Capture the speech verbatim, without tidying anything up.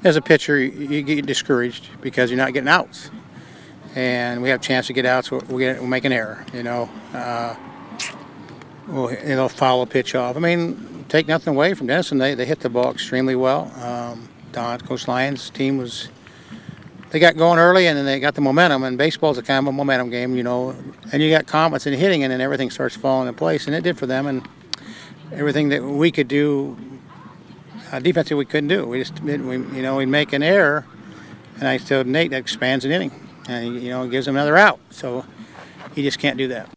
as a pitcher, you, you get discouraged because you're not getting outs, and we have a chance to get outs. So we get, we'll make an error, you know. Uh, we'll, it'll foul a pitch off. I mean, take nothing away from Denison. They they hit the ball extremely well. Um, Don, Coach Lyons' team was. They got going early, and then they got the momentum. And baseball's a kind of a momentum game, you know. And you got confidence in hitting, and then everything starts falling in place. And it did for them. And everything that we could do, uh, defensively, we couldn't do. We just, we, you know, we make an error, and I told Nate that expands an inning, and you know, it gives them another out. So he just can't do that.